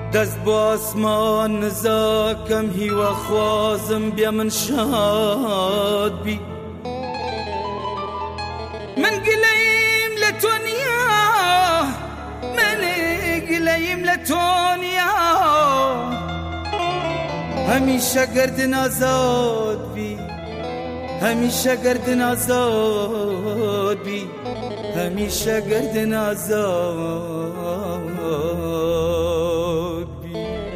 دەست بۆ ئاسمان نزاکەم هیوا خوازم بیا من شاد بی من گلەیم لە تۆ نییە من گلەیم لە تۆ نییە هەمیشە گەردن ئازاد بی هەمیشە گەردن ئازاد بی هەمیشە گەردن ئازاد بی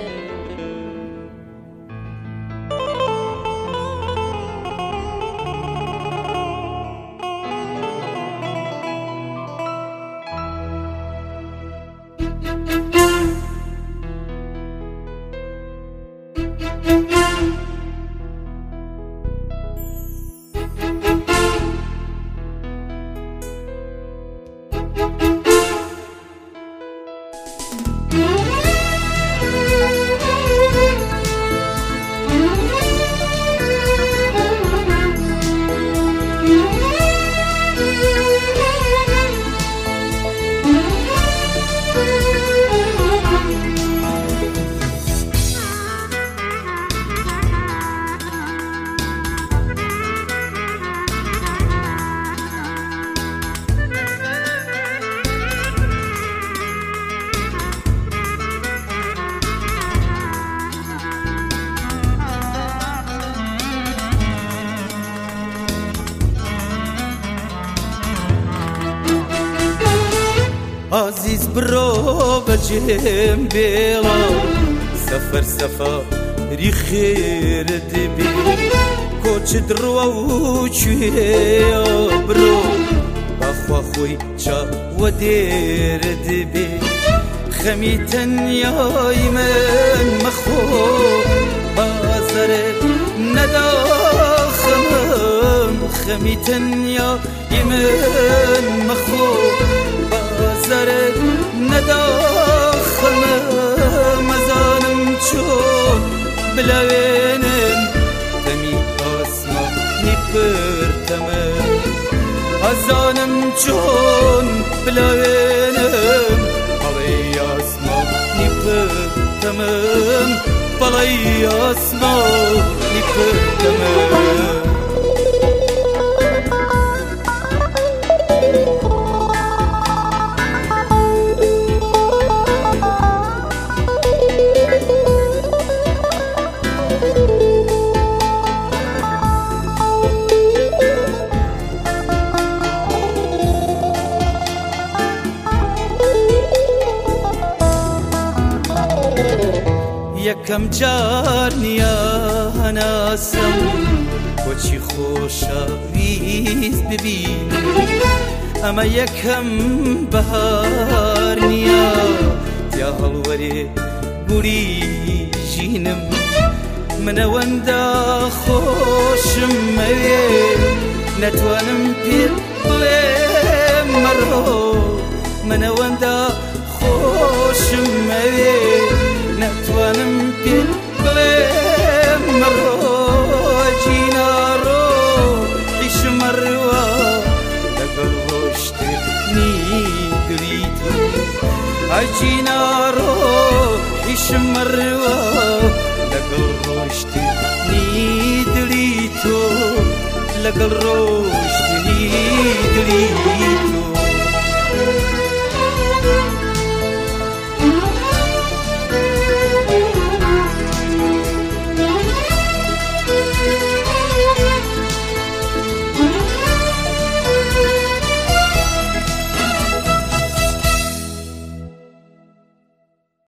عزیز برو بجم بیلا سفر سفری خیر دبی کوچ درو و چویا برو بخوا خوی چا و دیر دبی خمی تنیای من مخو بازر نداخمم خمی تنیای من مخو بازرت نداخمم ازانم چون بلوینم دمی آسمانی پرتمم ازانم چون بلوینم بالای آسمانی پرتمم بالای آسمانی پرتمم یەکەم جار نییە هەناسم بۆچی خۆشەویست ببینم ئەمە یەکەم بەهار نییە یا هەڵوەرێ گوڵی ژینم من ئەوەندە خۆشم ئەوێ نەتوانم پێت بڵێم مەڕۆ من ئەوەندە خۆشم ئەوێ نتوانم پێت بڵێم مەڕۆ جینارۆ عیشم مەڕوە لەگەڵ ڕۆشتنی دڵی تۆ جینارۆ عیشم مەڕوە لەگەڵ ڕۆشتنی دڵی تۆ لەگەڵ ڕۆشتنی دڵی